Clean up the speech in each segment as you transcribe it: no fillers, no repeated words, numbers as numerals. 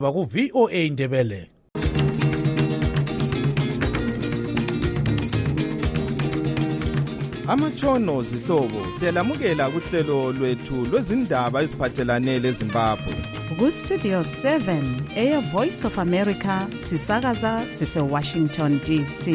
Baku VOA Indebele. Amatshono zihlobo siyalamukela kuhlelo lwethu lwezindaba eziphathelane leZimbabwe. Ku Studio 7 Air Voice of America sisakaza sise Washington DC.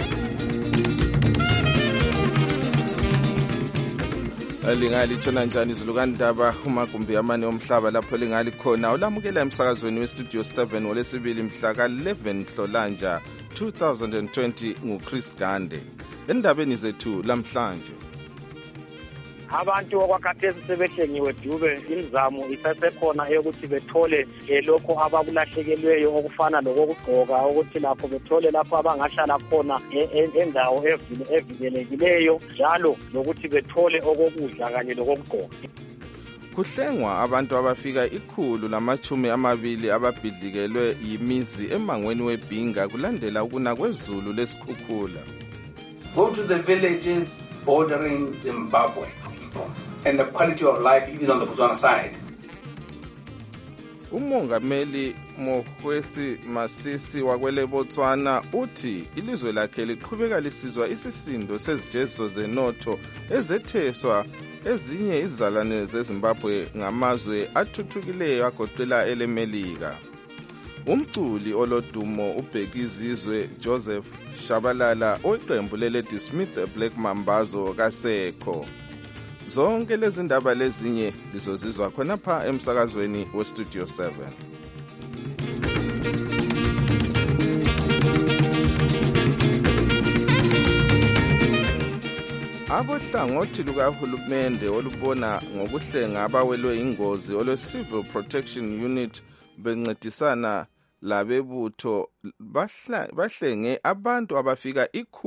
Lingalithona njani izilukandaba umagumbi amane omhlaba lapho lingali khona olamukela emsakazweni weStudio 7 olesibili mhla ka-11 Nhlolanja 2020 nguChris Gande. Endabeni zethu lamhlanje, abantu okwakhathesi sebehlengiwe dube imizamo isasekhona eyokuthi bethole lokho abakulahlekelweyo okufana lokugqoka ukuthi lapho bethole lapho abangahlala khona endawo evikelekileyo njalo lokuthi bethole okokudla kanye lokugqoka. Kuhlengwa abantu abafika 120 ababhidlikelwe yimizi emangweni weBhinga kulandela ukuna kwezulu lesikhukhula. Go to the villages bordering Zimbabwe and the quality of life even on the Botswana side. Umongameli Mokgweetsi Masisi wakwele Botswana uthi ilizwe lakhe liqhubeka lisizwa isisindo sezijezo zenotho ezetheswa ezinye izizalwane zeZimbabwe ngamazwe athuthukileyo agoqela elemelika. Umculi olodumo ubhekizizwe Joseph Shabalala oqembu leLady Smith Black Mambazo kasekho. Zonke lezi ndaba lezinye lizozizwa khonapha emsakazweni weStudio 7. Abohlangothi lukahulumende olubona ngokuhlenga abawelwe ingozi olwe-Civil Protection Unit bencedisana labebutho bahlenge abantu abafika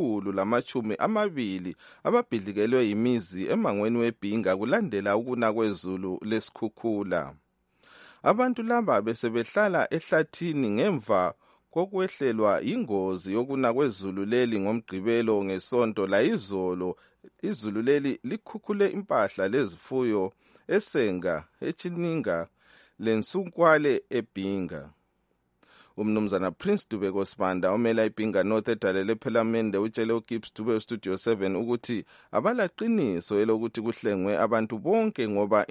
120 ababhidlikelwe yimizi emangweni weBhinga kulandela ukuna kwezulu lesikhukhula. Abantu laba besebehlala ehlathini ngemva kokwehlelwa ingozi yokuna kwezulu leli ngomgqibelo ngesonto la izolo. Izulu leli likhukhule impahla lezifuyo eSenga, eChininga lensukwale eBhinga. Umnumzana Prince Dube Kosibanda omela iBhinga North edalele ePhalamende utshele uGibbs Dube weStudio 7 ukuthi abalaqiniso elokuthi kuhlengwe abantu bonke ngoba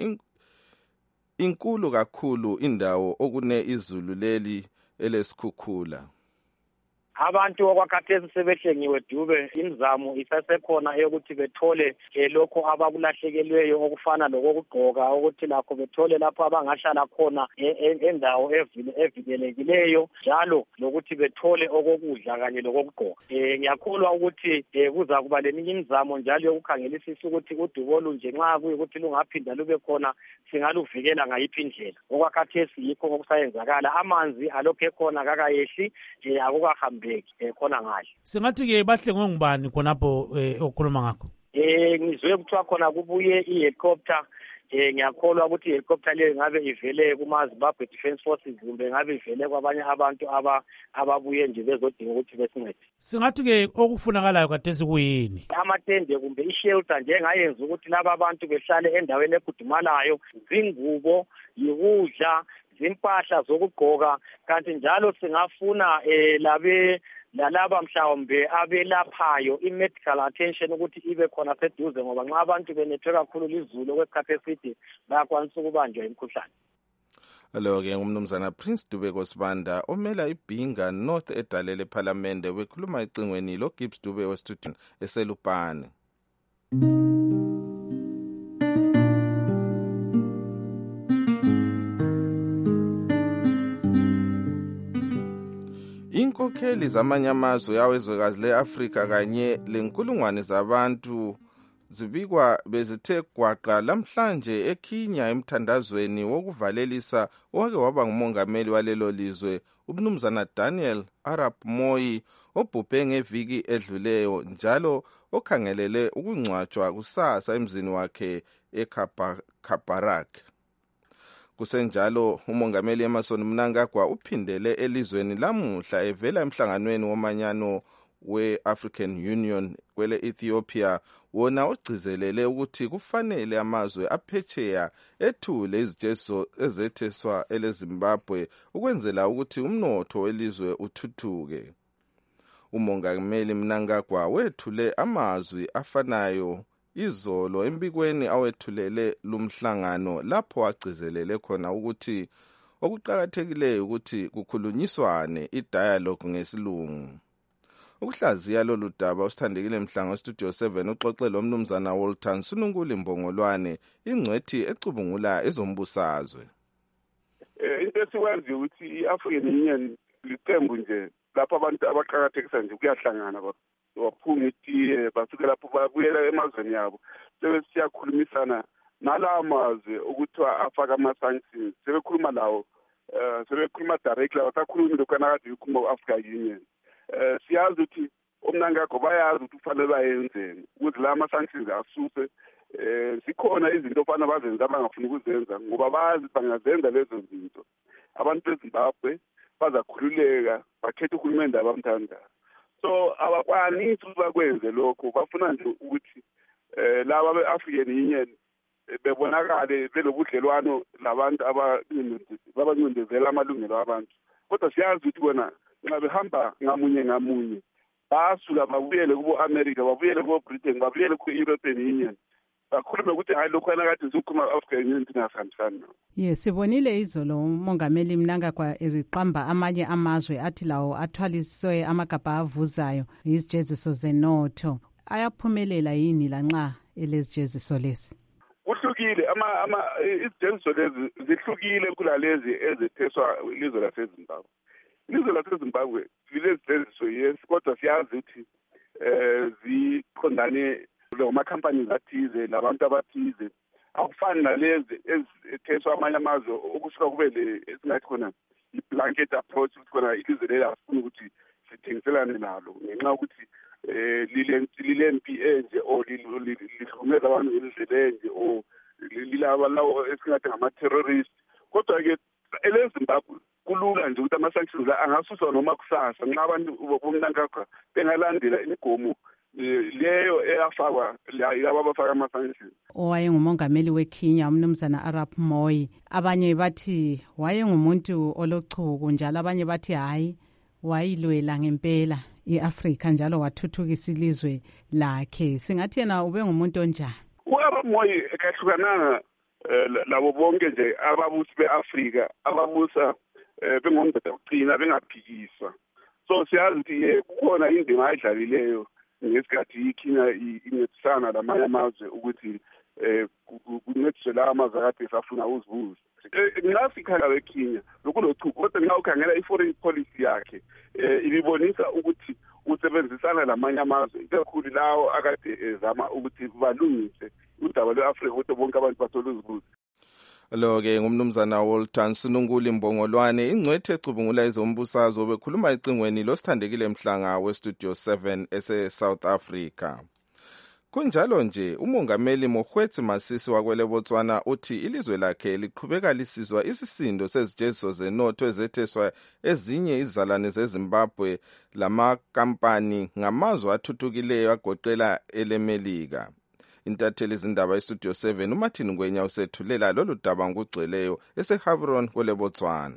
inkulu kakhulu indawo okune izulu leli elesikhukhula. Abantu okwakhathesi sebehlengiwe dube imizamo isasekhona eyokuthi bethole lokho abakulahlekelweyo okufana lokugqoka ukuthi lakho bethole lapho abangahlala khona endawo evikelekileyo njalo lokuthi bethole okokudla kanye lokugqoka. Ngiyakholwa ukuthi kuza kuba leminye imizamo njalo yokukhangelisisa ukuthi udubo olunje nxa kuyikuthi lungaphinda lube khona singaluvikela ngayiphi indlela. Okwakhathesi yikho okusayenzakala, amanzi alokho ekhona kakayehli akukahambi khona ngahle. Singathi ke bahlengwe ngubani khonapho okhuluma ngakho? Ngizwe kuthiwa khona kubuye ihelicopter. Ngiyakholwa ukuthi ihelicopter leyo ngabe ivele kuma-Zimbabwe Defence Forces kumbe ngabe ivele kwabanye abantu ababuye nje bezodinga ukuthi besincede. Singathi ke okufunakalayo khathesi kuyini? Amatende kumbe ishelter njengayenza ukuthi laba abantu behlale endaweni ekhudumalayo, zingubo, yikudla, zimpahla zokugqoka, kanti njalo singafuna lalaba mhlawumbe abelaphayo i-medical attention ukuthi ibe khona seduze ngoba nxa abantu benethwe kakhulu lizulu okwesikhathi eside bayakwanisa ukubanjwa imikhuhlane. Lo-ke umnumzana Prince Dube Kosibanda omela iBhinga North edalele ePhalamende bekhuluma ecingweni loGibbs Dube weStudio eselupane. Inkokheli zamanye amazwe yawezwekazi le-Afrika kanye lenkulungwane zabantu zibikwa bezithe gwaqa lamhlanje eKenya emthandazweni wokuvalelisa owake waba ngumongameli walelo lizwe umnumzana Daniel Arap Moi obhubhe ngeviki edluleyo njalo okhangelele ukungcwatshwa kusasa emzini wakhe eKaparak. Kusenjalo umongameli Emmerson Mnangagwa uphindele elizweni lamuhla evela emhlanganweni womanyano we-African Union kwele Ethiopia wona ogcizelele ukuthi kufanele amazwe aphetsheya ethule izijeziso ezetheswa eleZimbabwe ukwenzela ukuthi umnotho welizwe uthuthuke. Umongameli Mnangagwa wethule amazwi afanayo izolo embikweni awethulele lumhlangano lapho agcizelele khona ukuthi okuqhakathekileyo ukuthi kukhulunyiswane i-dialogue ngesilungu. Ukuhlaziya lolu daba usithandekile Mhlanga Studio 7 uxoxe lo mnumzana Walter Nsununkulu Mbongolwane ingcwethi ecubungula ezombusazwe. Into esikwazi ukuthi i-African Union liqembu nje lapho abantu abaqhakathekisa nje kuyahlangana baphunga itiye basuke lapho babuyela emazweni yabo siyakhulumisana nala mazwe ukuthiwa afaka ama-sanctions sebekhuluma lawo sebekhuluma directly abasakhulumi lokhu anakade ikhuluma ku-African Union. Siyazi ukuthi uMnangagwa bayazi ukuthi kufanele bayenzeni ukuthi la ama-sanctions asuse sikhona izinto ofana bazenza abangafuni ukuzenza ngoba bazi bangazenza lezo zinto abantu beZimbabwe bazakhululeka bakhetha uhulumende abamthandayo. So abakwanisi bakwenze lokho bafuna nje ukuthi laba be-African Union bebonakale belobudlelwano labantu abancindezela amalungelo abantu. Kodwa siyazi ukuthi bona nxa behamba ngamunye basuka babuyele kubo-America babuyele kubo-Britain babuyele ku-European Union bakhulume ukuthi hayi lokhu anakade sikhuluma African Union singasihambisani nawo. Yes, sibonile izolo umongameli Mnangagwa eriqamba amanye amazwe athi lawo athwaliswe amagabha avuzayo izijeziso zenotho. Ayaphumelela yini lanxa elezijeziso lezi? Kuhlukile izijeziso lezi zihlukile kulalezi ezetheswa ilizwe laseZimbabwe. Ilizwe laseZimbabwe lilezijeziso yes kodwa siyazi ukuthi ziqondane lamakhampani athize labantu abathize akufani nalezi ezitheswa amanye amazwe okusuka kube esingathi khona i-blanket approach ukuthi khona ilizwe leli asifuni ukuthi sithengiselane nalo ngenxa yokuthi lilempi enje or lihlumeza abantu ngendlela enje or lilaba lawo esingathi ngama-terrorist. Kodwa-ke eleZimbabwe kulula nje ukuthi ama-sanctions angasuswa noma kusasa nxa abantu bomNangagwa bengalandela imigomo leyo eyafakwa laba abafaka ama-sanctions. Owayengumongameli weKenya umnumzana Arap Moi, abanye bathi wayengumuntu olochuku njalo abanye bathi hayi wayilwela ngempela iAfrika njalo wathuthukisa ilizwe lakhe. Singathi yena ube ngumuntu onjani? uArap Moi ekahlukananga labo bonke nje ababusi beAfrika ababusa bengomdada uqina bengaphikiswa. So siyazi ukuthi kukhona indima ayidlalileyo ngesikhathi iKenya incedisana lamanye amazwe ukuthi kuncediswe la amazwe akade safuna uzibuza. Ngasikhala weKenya lokulochuku kodwa nxa ukhangela i-foreign policy yakhe ibibonisa ukuthi usebenzisana lamanye amazwe ikakhulu lawo akade ezama ukuthi balungise udaba lwe-Afrika ukuthi bonke abantu bathole uzibuza. Lo-ke ngumnumzana Walter Nsununkulu Mbongolwane ingcwethi ecubungula ezombusazwe bekhuluma ecingweni losithandekile Mhlanga weStudio 7 ese-South Africa. Kunjalo nje umongameli Mokgweetsi Masisi wakwele Botswana uthi ilizwe lakhe liqhubeka lisizwa isisindo sezijeziso zenotho ezetheswa ezinye izizalwane zeZimbabwe lamakampani ngamazwe athuthukileyo agoqela eleMelika. Intatheli izindaba eStudio 7 uMartin Ngwenya usethulela lolu daba ngugcweleyo eseHaveron kwele Botswana.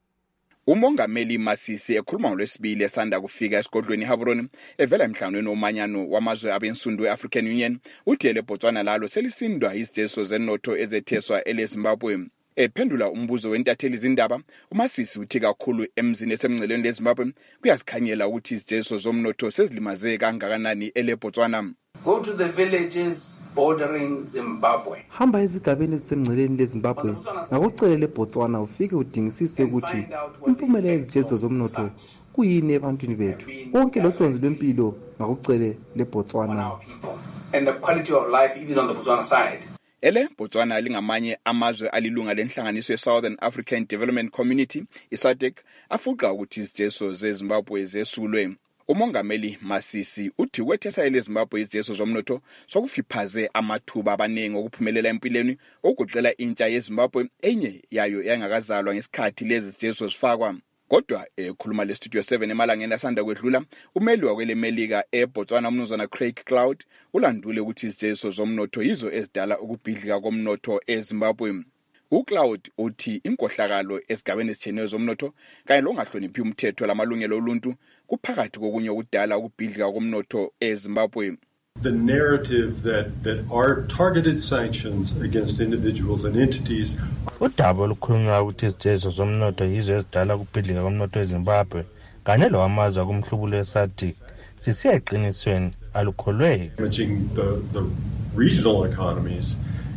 Umongameli Masisi ekhuluma ngolwesibili esanda kufika esigodlweni Haveron evela emhlanganweni womanyano wamazwe abensundu eAfrican Union uthi eleBotswana lalo selisindwa izijeziso zenotho ezetheswa eleZimbabwe. Ephendula umbuzo wentatheli izindaba uMasisi uthi kakhulu emzini esemngceleni leZimbabwe kuyasikhanyela ukuthi izijeziso zomnotho sezilimaze kangakanani eleBotswana. Go to the villages bordering Zimbabwe. Hamba ezigabeni ezisemngceleni leZimbabwe ngakucele leBotswana ufike udingisise ukuthi impumela yezijeziso zomnotho kuyini ebantwini bethu. Konke lohlonzi lwempilo ngakucele leBotswana. And the quality of life even on the Botswana side. Botswana lingamanye amazwe alilunga lenhlanganiso yeSouthern African Development Community, iSADC, afuqa ukuthi izijeziso zeZimbabwe zesulwe. Umongameli Masisi uthi wethesa eleZimbabwe izijeziso zomnotho sokufiphaze amathuba abaningi okuphumelela empilweni okugoqela intsha yeZimbabwe enye yayo yangakazalwa ngesikhathi lezi zijeziso zifakwa. Kodwa ekhuluma le Studio 7 emalangeni asanda kwedlula, umeli wakwele Melika eBotswana umnumzana Craig Cloud ulandule ukuthi izijezo zomnotho yizo ezidala ukubhidlika komnotho eZimbabwe. uCloud uthi inkohlakalo esigabeni esitshiyeneyo zomnotho kanye longahloniphi umthetho lamalungelo oluntu kuphakathi kokunye ukudala ukubhidlika komnotho eZimbabwe. The narrative that are targeted sanctions against individuals and entities. Udaba olukhulunywa ukuthi izijezo zomnotho yizo ezidala ukubhidlika komnotho eZimbabwe kanye lowamazwe kumhlubulo weSADC sisiya eqinisweni alukholwe. Managing the regional economies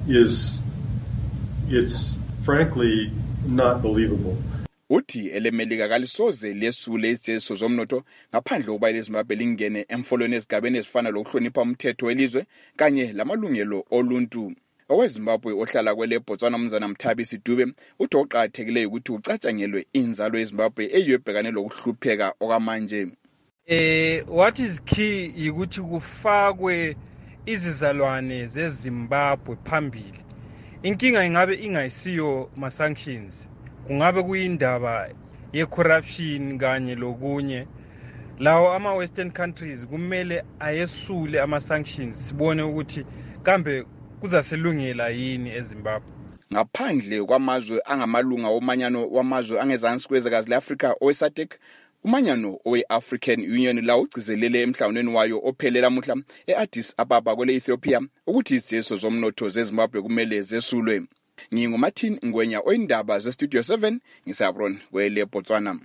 it's frankly not believable. Uthi elemelika kalisoze lesule izijezo zomnotho ngaphandle kokuba iZimbabwe lingene emfolweni ezigabeni ezifana lokuhlonipha umthetho welizwe kanye lamalungelo oluntu. OweZimbabwe ohlala kwele Botswana umnumzana Mthabisi Dube uthi oqhakathekileyo ukuthi ucatshangelwe inzalo yeZimbabwe eyebhekane lokuhlupheka okwamanje. What is key ukuthi kufakwe izizalwane zeZimbabwe phambili. Inkinga ingabe ingayisiyo ma sanctions. Kungabe kuyindaba ye-corruption kanye lokunye. Lawo ama-Western countries kumele ayesule ama-sanctions sibone ukuthi kambe kuzaselungela yini eZimbabwe. Ngaphandle kwamazwe angamalunga omanyano wamazwe angezansi kwezwekazi le-Afrika owe-SADC, umanyano owe-African Union la ugcizelele emhlanganweni wayo ophelela muhla e-Addis Ababa kwele Ethiopia ukuthi izijezo zomnotho zeZimbabwe kumele zesulwe. NginguMartin Ngwenya oyindaba zeStudio 7 ngisabron kwele Botswana.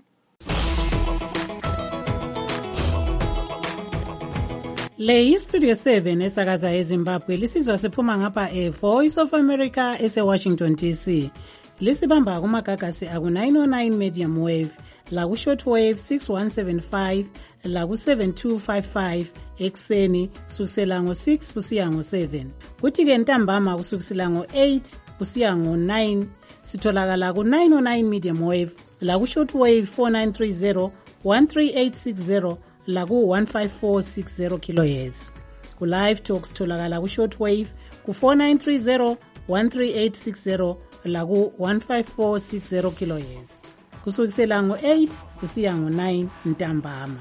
Le Studio 7 esakaza eZimbabwe lisizwa siphuma ngapha Voice of America eseWashington DC. Lisibamba kumagagasi aku 909 medium wave, la ku short wave 6175, la ku 7255 ekseni kusukela ngo6 kusiya ngo7. Kuthi ke ntambama kusukela ngo8 kusiya ngo9 sitholakala ku 909 medium wave, la ku short wave 4930 13860 la ku 15460 kHz. Ku live talks tholakala ku short wave ku 4930 13860 la ku 15460 kHz. Kusukela ngo8 kusiya ngo9 ntambama.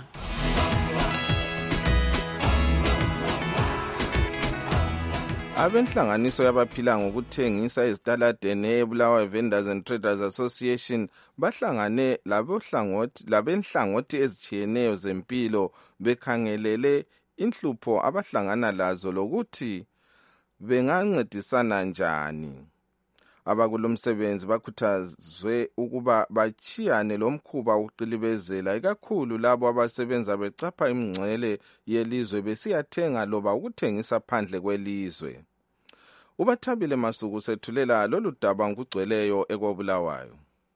Abenhlanganiso yabaphila ngokuthengisa ezitaladeni eBulawayo Vendors and Traders Association bahlangane labenhlangothi ezitshiyeneyo zempilo bekhangelele inhlupho abahlangana lazo lokuthi bengancedisana njani. Abakulomsebenzi bakhuthazwe ukuba bachiyane lomkhuba wokuqilibezela ikakhulu labo abasebenza becapha imingcele yelizwe besiyathenga loba ukuthengisa phandle kwelizwe. Ubathabile Masuku sethulela lolu daba ngokugcweleyo ekobulawayo.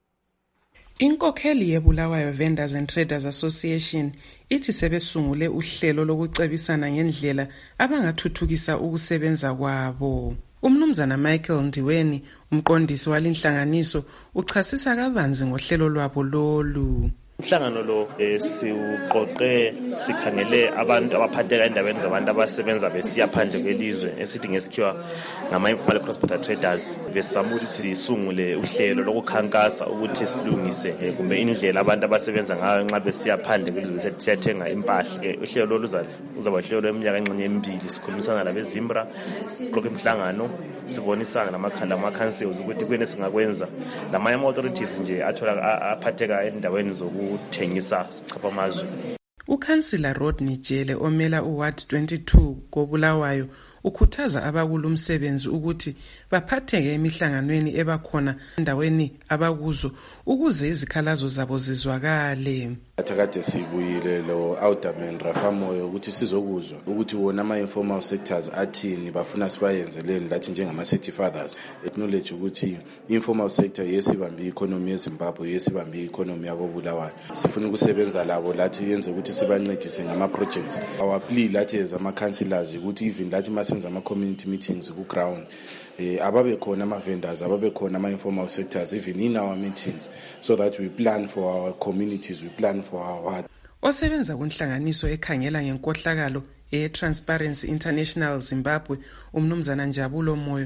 Inkokheli yeBulawayo Vendors and Traders Association ithi sebesungule uhlelo lokucebisana ngendlela abangathuthukisa ukusebenza kwabo. Umnumzana Michael Ndiweni, umqondisi walinhlanganiso, uchasisa kabanzi ngohlelo lwabo lolu. Umhlangano lo siuqoqe sikhangele abantu abaphatheka endaweni zabantu abasebenza besiya phandle kwelizwe esithi ngesikhiwa ngama-informal cross-border traders. Besamuli sisungule uhlelo lokukhankasa ukuthi silungise kumbe indlela abantu abasebenza ngayo nxa besiya phandle kwelizwe siyathenga impahla. Uhlelo lolu uzaba uhlelo lweminyaka engxenye emibili sikhulumisana labeZimbra, siqoqe imhlangano sibonisana nama-councils ukuthi kuyini singakwenza. Lamanye authorities nje aphatheka endaweni zokuthengisa sichapha amazwe. Ukansila Rodney Jele omela uWard 22 koBulawayo ukhuthaza abakulumsebenzi ukuthi baphatheke emihlanganweni ebakhona endaweni abakuzo ukuze izikhalazo zabo zizwakale. Athakade sibuyile lo Alderman Rafamoyo ukuthi sizokuzwa ukuthi wona ama-informal sectors athini bafuna sibayenzeleni lathi njengama-city fathers. Acknowledge ukuthi informal sector yesibambe economy yeZimbabwe, yesibambe economy yakobulawayo. Sifuna ukusebenza labo lathi yenze ukuthi sibancedise ngama-projects. Our plea lathi as ama-councillors ukuthi even lathi masenza ama-community meetings ku-ground ababe khona ama-vendors, ababe khona ama-informal sectors even in our meetings so that we plan for our communities, we plan for our ward. Osebenza kunhlanganiso ekhangela ngenkohlakalo e-Transparency International Zimbabwe, umnumzana Njabulo Moyo,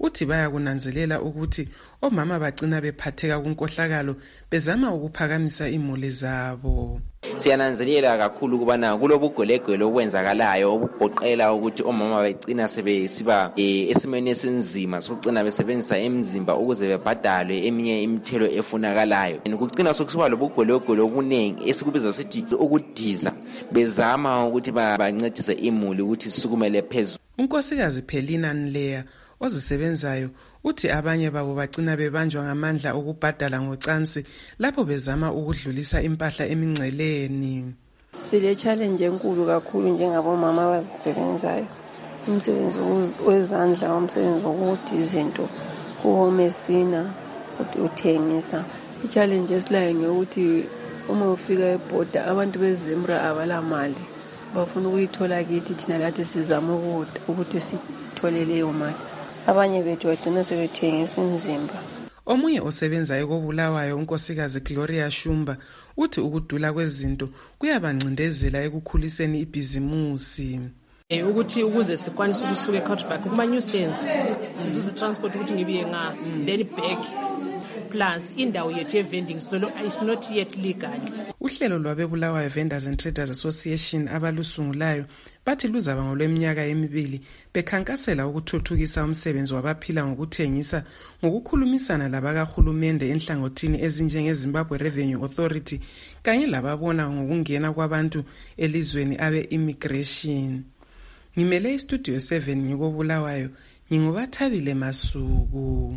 uthi bayakunanzelela ukuthi omama bagcina bephatheka kunkohlakalo bezama ukuphakamisa imuli zabo. Siyananzelela kakhulu kubana kulobugwelegwele okwenzakalayo obugoqela ukuthi omama begcina sebesiba esimeni esinzima sokucina besebenzisa emzimba ukuze bebhadalwe eminye imithelo efunakalayo. Ukugcina sokusiba lobugwelegwele obuningi esikubiza sithi ukudiza bezama ukuthi bancedise imuli ukuthi sisukumele phezulu. Unkosikazi Pelina Nleya ozisebenzayo uthi abanye babo bagcina bebanjwa ngamandla okubhadala ngocansi lapho bezama ukudlulisa impahla emingceleni. Sile challenge enkulu kakhulu njengabomama abazisebenzayo. Umsebenzi wezandla, umsebenzi wokuthi izinto kuhomesina uthengisa. I-challenge esilayo ngekuthi uma ufika ebhoda abantu beZimbra abala mali. Bafuna ukuyithola kithi thina lathi sizama ukuthi sithole leyo mali. Abanye bethu bagcina sebethengisa imizimba. Omunye osebenzayo koBulawayo unkosikazi Gloria Shumba uthi ukudula kwezinto kuyabancindezela ekukhuliseni ibhizimusi. Ukuthi ukuze sikwanise ukusuka eCoutback kuma newsstands sizuze transport ukuthi ngibiye nga then back plus indawo yethu vending is not yet legal. Uhlelo lwabeBulawayo Vendors and Traders Association abalusungulayo bathi luzaba ngolweminyaka emibili bekhankasela ukuthuthukisa umsebenzi wabaphila ngokuthengisa ngokukhulumisana labakahulumende enhlangothini ezinjengeZimbabwe Revenue Authority kanye lababona ngokungena kwabantu elizweni abe-immigration. Ngimele iStudio 7 ngikoBulawayo, nginguBathabile Masuku.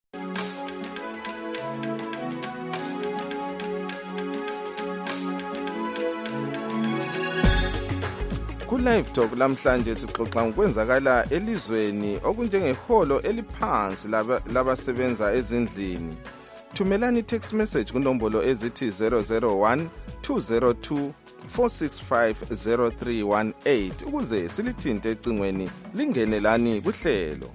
Ku-Live Talk lamhlanje sixoxa ngokwenzakala elizweni okunjengeholo eliphansi labasebenza ezindlini. Thumelani text message kunombolo ezithi 001 202 4650318 ukuze silithinte ecingweni lingenelani kuhlelo.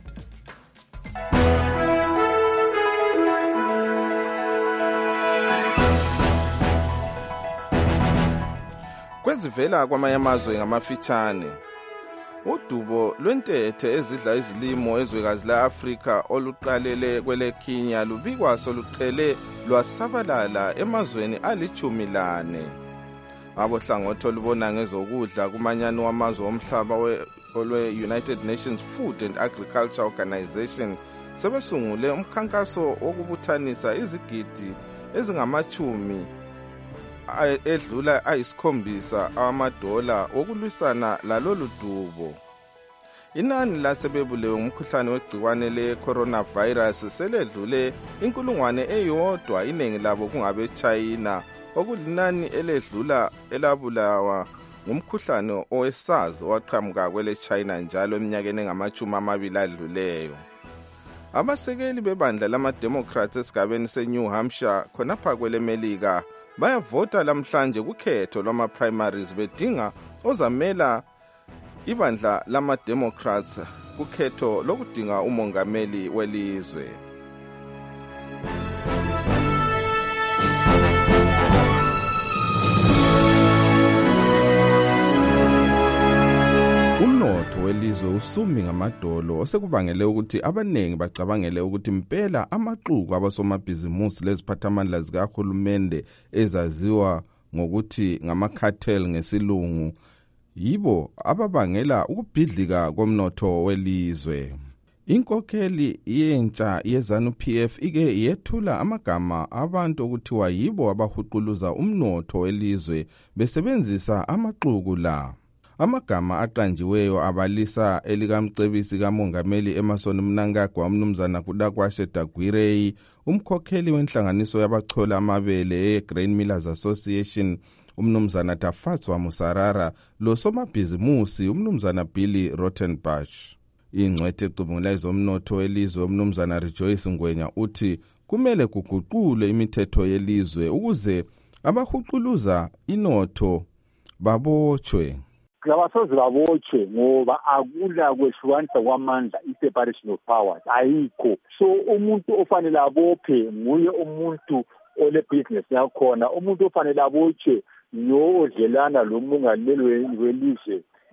Kwezivela kwamanye amazwe ngamafitshane. Udubo lwentethe ezidla izilimo ezwekazi la-Afrika oluqalele kwele Kenya lubikwa soluqhele lwasabalala emazweni ali-14. Abohlangothi olubona ngezokudla kumanyani wamazwe omhlaba we-United Nations Food and Agriculture Organization sebesungule umkhankaso wokubuthanisa izigidi ezingamachumi edlula ayisikhombisa $7 wokulwisana lalolu dubo. Inani lasebebulewe ngumkhuhlane wegciwane le-coronavirus seledlule 1,000, iningi labo kungabe China, okulinani eledlula elabulawa ngumkhuhlane owe-SARS waqhamuka kwele China njalo eminyakeni engama-20 adluleyo. Abasekeli bebandla lama-Democrats esigabeni se-New Hampshire khonapha kwele Melika bayavota lamhlanje kukhetho lwama-primaries bedinga ozamela ibandla lama-Democrats kukhetho lokudinga umongameli welizwe. Umnotho welizwe usumi ngamadolo osekubangele ukuthi abanengi bacabangele ukuthi impela amaxuku abasomabhizimusi leziphathamandla zikahulumende ezaziwa ngokuthi ngama-cartel ngesilungu yibo ababangela ukubhidlika komnotho welizwe. Inkokheli yentsha yeZANU-PF ike yethula amagama abantu okuthiwa yibo abahuquluza umnotho welizwe besebenzisa amaxuku la. Amagama aqanjiweyo abalisa elikamcebisi kamongameli Emmerson Mnangagwa umnumzana Kudakwashe Dagwirei, umkhokheli wenhlanganiso yabachola amabele eGrain Millers Association umnumzana Tafatswa Musarara lo somabhizimusi umnumzana Billy Rottenbush. Ingcwethe ecubungula ezomnotho welizwe umnumzana Rejoice Ngwenya uthi kumele kuguqulwe imithetho yelizwe ukuze abahuquluza inotho babotshwe. Abasoze babotshwe ngoba akula kwehlukanisa kwamandla, i-separation of powers ayikho. So umuntu ofanele abophe nguye umuntu ole-business yakhona. Umuntu ofanele abotshwe lo odlelana lo mongameli welizwe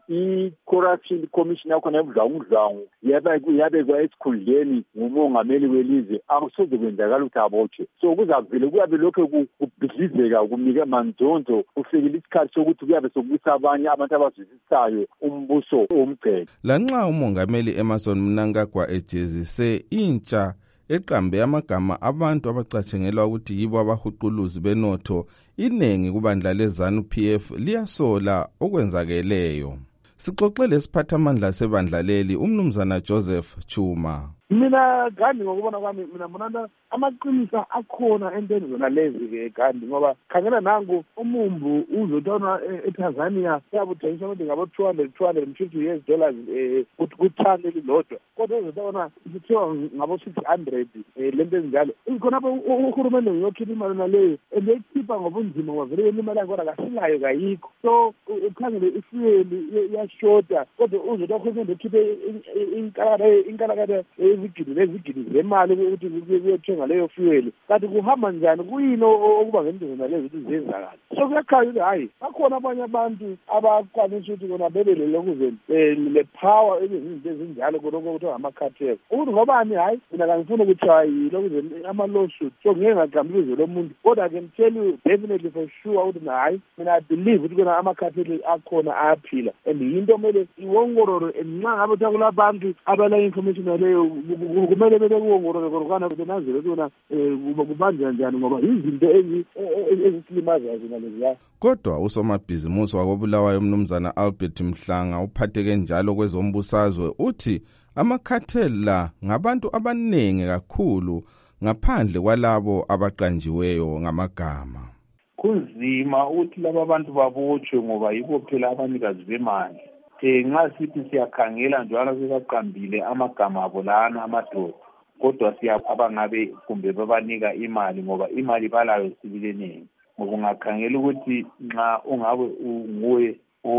i-corruption commission yakhona yobudlwangudlwangu yabekwa esikhundleni ngumongameli welizwe, akusoze kwenzakala ukuthi abotshwe. So kuyabe lokhu kubhidlizeka kumnika manzonzo kufikile isikhathi sokuthi kuyabe sokubisa abanye abantu abazwisisayo umbuso womgcele. Lanxa umongameli Emmerson Mnangagwa ejezise intsha eqambe amagama abantu abacatshengelwa ukuthi yibo abahuquluzi benotho, inengi kubandla leZANU-PF liyasola okwenzakeleyo. Sixoxe lesiphathamandla sebandla leli umnumzana Joseph Chuma. Mina Gandhi ngokubona kwami mina mbona amaqiniso akhona entweni zona lezi Gandhi ngoba khangela nangu umumbu uzotona eTanzania yabuthengiswa ukuthi ngabo $250 kuthani elilodwa, kodwa uzotona kuthiwa ngabo 600 lento ezinjalo. Khona uhulumende uyokhipha imali naleyo ebeyikhipha ngobunzima ngoba vele imali yakho akasilayo kayikho. So ukhangele ifuyeli yashota, kodwa uzotona uhulumende ukhiphe inkalakade izigidi zemali ukuthi kuyothenga leyo fuel. Kanti kuhamba njani, kuyini okuba ngendlela lezo ukuthi zenzakala? So kuyakhanya ukuthi hayi bakhona abanye abantu abakwanisa ukuthi bona bebelele ukuze le power ezinto ezinjalo kodwa kuthiwa ama-cartel. Ukuthi ngobani hayi mina kangifuni ukuthi hayi lokuze ama-lawsuit. So ngeke ngagambuluze lo muntu, kodwa I can tell you definitely for sure ukuthi hayi mina I believe ukuthi kona ama-cartel akhona ayaphila, and yinto kumele iwongororo, and nxa ngabe kuthiwa kulabantu abala information yaleyo kumele bekuwongorore kodwa benazele ukuthi kubanjwa njani ngoba izinto ezisilimazayo zona leziya. Kodwa usomabhizimusi wakobulawayo umnumzana Albert Mhlanga uphatheke njalo kwezombusazwe uthi ama-cartel la ngabantu abaningi kakhulu ngaphandle kwalabo abaqanjiweyo ngamagama. Kunzima ukuthi laba abantu babotshwe ngoba yibo phela abanikazi bemali. Nxa sithi siyakhangela njalo sekaqambile amagama abo lana amadoda, kodwa abangabe kumbe babanika imali ngoba imali balayo sibileneni. Ngoba ungakhangela ukuthi nxa ungabe unguwe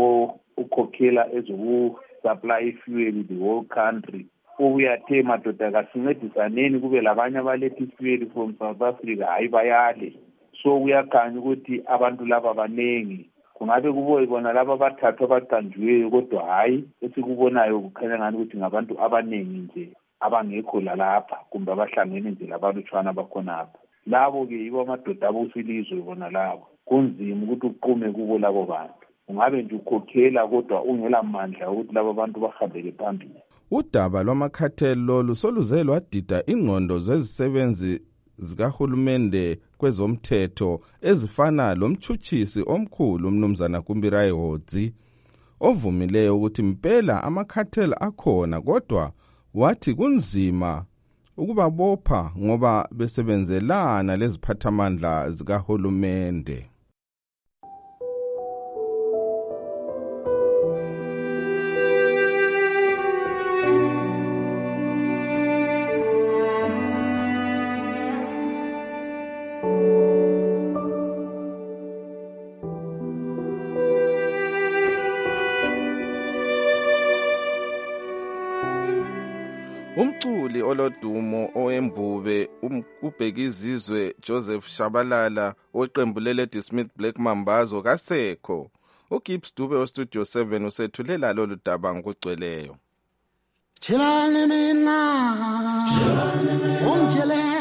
ukhokhela ezokusupply fuel the whole country, uyathe madoda kasincedisaneni kube labanye abaletha fuel from South Africa, hayi bayale. So uyakhanya ukuthi abantu laba banengi, kungabe kuboye bona laba bathathu abaqanjiweyo, kodwa hayi esikubonayo kukhanya ngani ukuthi ngabantu abanengi nje abangekho lalapha kumbe abahlangene nje labalutshwana abakhonapha. Labo-ke yibo amadoda abusilizwe bona labo. Kunzima ukuthi uqume kubo labo bantu. Ungabe nje ukhokhela kodwa ungela mandla ukuthi labo bantu bahambele phambili. Udaba lwama-cartel lolu soluze lwadida ingqondo zezisebenzi zikahulumende kwezomthetho ezifana lomtshutshisi omkhulu umnumzana Kumbirayi Hodzi ovumileyo ukuthi impela ama-cartel akhona, kodwa wathi kunzima ukubabopha ngoba besebenzelana leziphathamandla zikahulumende. Umculi olodumo owembube ubhekizizwe Joseph Shabalala weqembu le Smith Black Mambazo kasekho. uGibbs Dube weStudio 7 usethulela lolu daba ngokugcweleyo. Chilani mina ungithelani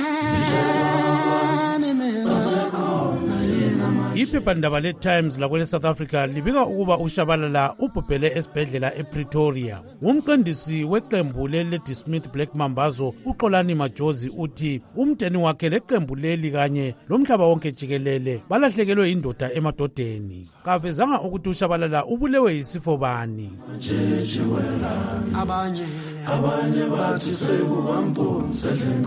Iphephandaba le-Times lakwele South Africa libika ukuba uShabalala ubhubhele esibhedlela ePretoria. Umqondisi weqembu le Smith Black Mambazo uXolani Majozi uthi umndeni wakhe leqembu leli kanye lomhlaba wonke jikelele balahlekelwe indoda emadodeni. Kavezanga ukuthi uShabalala ubulewe yisifo bani. abanye bathi sekubambonza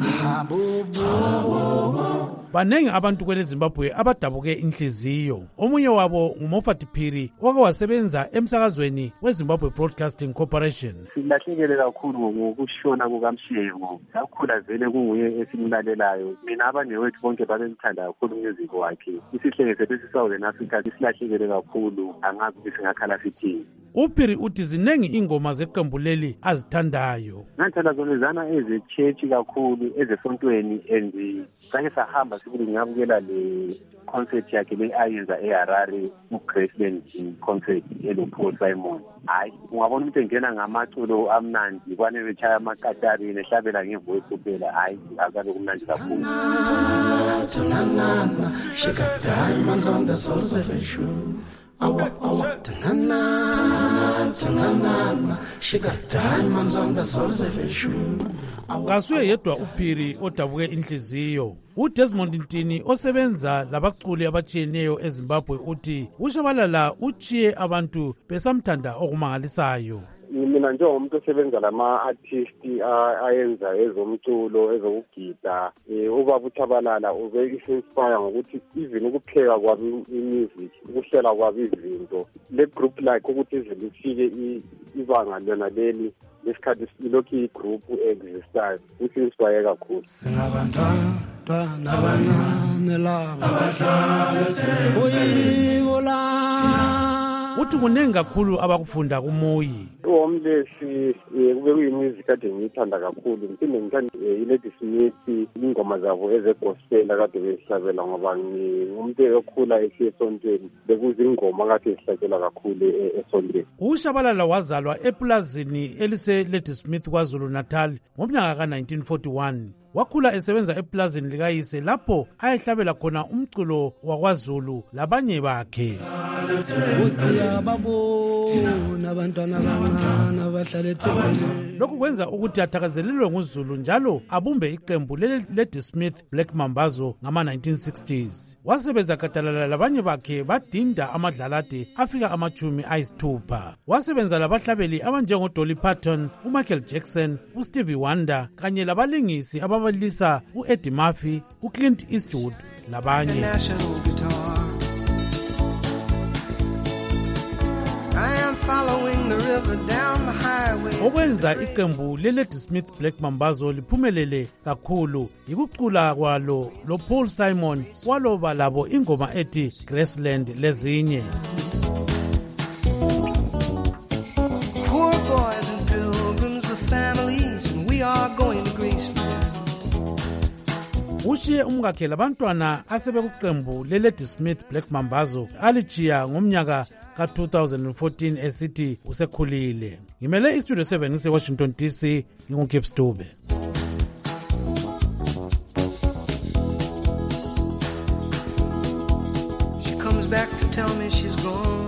Banengi abantu kwele Zimbabwe abadabuke inhliziyo. Omunye wabo nguMoffat Phiri oke wasebenza emsakazweni weZimbabwe Broadcasting Corporation. Silahlekele kakhulu ngokushona kukaMshego. Kakhula vele kunguye esimlalelayo. Mina abanewethu bonke babemthanda kakhulu music wakhe. Isihlenge sethu eSouthern Africa silahlekele kakhulu, angazi singakhala sithini. uphiri uthi zinengi ingoma zeqembu leli azithandayo. Ngathanda zonezana eze-church kakhulu ezesontweni and sake sahamba sibili ngiyabukela le concert yakhe le ayenza eHarare uGraceland concert eloPaul Simon. Hayi ungabona umuntu engena ngamaculo amnandi kwane bechaya amakatari nehlabela ngevoice kuphela. Hayi akabe kumnandi kakhulu. She got diamonds on the soles of her shoe. She got diamonds on the soles of her shoe. Kasuye yedwa uphiri odavuke inhliziyo. uDesmond Ntini osebenza labaculi abatshiyeneyo eZimbabwe uthi uShabalala uchiye abantu besamthanda okumangalisayo. Mina njengomuntu osebenza lama-artist ayenza ezomculo ezokugida ubaba uThabalala ube-inspire ngokuthi even ukupheka kwabi i-music ukuhlela kwabi izinto le group like ukuthi ize lifike ibanga lona leli lesikhathi ilokhu i-group existayo usi-inspire kakhulu. Singabantwana abancane laba uthi kuningi kakhulu abakufunda kuMoyi. Homeless kube kuyimusic kade ngiyithanda kakhulu ngiphinde ngithanda iLady Smith ingoma zabo ezegospel kade bezihlabela ngoba ngumuntu okhula esontweni bekuzingoma kade zihlatshelwa kakhulu esontweni. uShabalala wazalwa eplazini elise Lady Smith kwaZulu Natal ngomnyaka ka1941. wakhula esebenza eplazini likayise lapho ayehlabela khona umculo wakwaZulu labanye bakhe. Lokhu kwenza ukuthi athakazelelwe nguZulu njalo abumbe iqembu leLady Smith Black Mambazo ngama-1960s. wasebenza gadalala labanye bakhe badinda amadlalade afika ama-60. wasebenza labahlabeli abanjengoDolly Parton, uMichael Jackson, uStevie Wonder kanye labalingisi ababalisa uEddie Murphy, uClint Eastwood labanye. Okwenza iqembu leLady Smith Black Mambazo liphumelele kakhulu yikucula kwalo loPaul Simon waloba labo ingoma ethi Graceland lezinye. Poor boys and pilgrims with families and we are going to Graceland. Ushiye umkakhe labantwana asebekuqembu leLady Smith Black Mambazo alichiya ngomnyaka ka-2014 esithi usekhulile. Ngimele iStudio 7 ngise-Washington DC, nginguKip Stube. She comes back to tell me she's gone,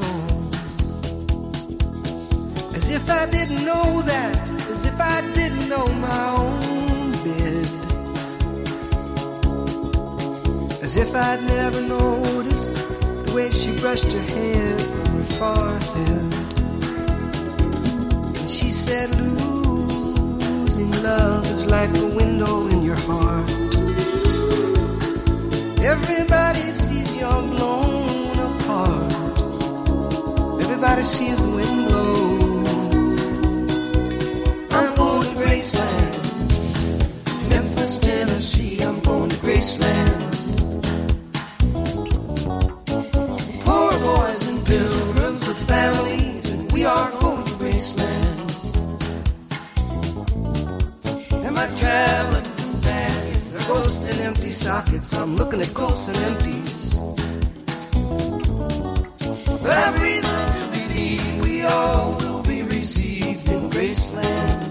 as if I didn't know that, as if I didn't know my own bed, as if I'd never noticed the way she brushed her hair from her forehead. And she said, losing love is like a window in your heart. Everybody sees you're blown apart. Everybody sees the wind blow. I'm going to Graceland, Memphis, Tennessee. I'm going to Graceland. Boys and pilgrims with families, and we are going to Graceland. And my traveling companions are ghosts and empty sockets. I'm looking at ghosts and empties, but I've reason to believe we all will be received in Graceland.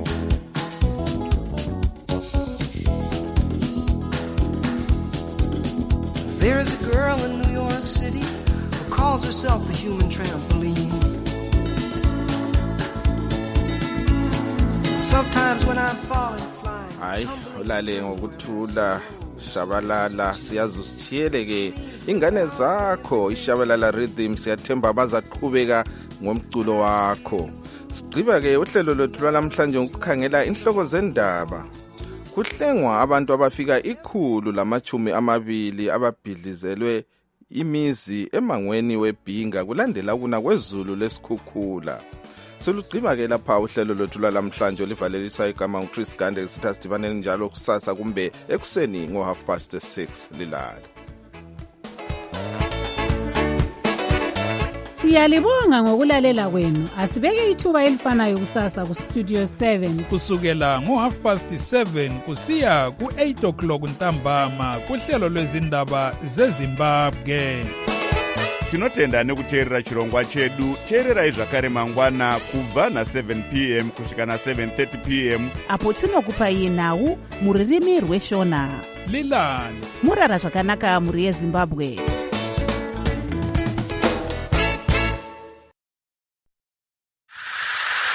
There is a girl in New York City calls herself a human trampoline. Sometimes when I'm falling, flying. Hayi ulale ngokuthula Shabalala, siyazi usithiyele ke ingane zakho iShabalala Rhythm, siyathemba bazaqhubeka ngomculo wakho. Sigqiba ke uhlelo lwethu lwalamhlanje ukukhangela inhloko zendaba. Kuhlengwa abantu abafika 120 ababhidlizelwe imizi emangweni weBhinga kulandela kuna kwezulu lesikhukhula. Solugqiba ke lapha uhlelo lwethu lwalamhlanje olivalelisa igama uChris Gande. Sitha sidibane njalo kusasa kumbe ekuseni ngo6:30 lilala. Siyalibonga ngokulalela kwenu. Asibeke ithuba elifanayo kusasa ku Studio 7 kusukela ngo7:30 kusiya ku8:00 ntambama kuhlelo lwezindaba zeZimbabwe. Tinotenda nekuteerera chirongwa chedu. Teererai zvakare mangwana kubva na7 p.m. kusvika na7:30 p.m. apo tinokupai nhau muririmi rweshona. Lilani murara zvakanaka muri yeZimbabwe.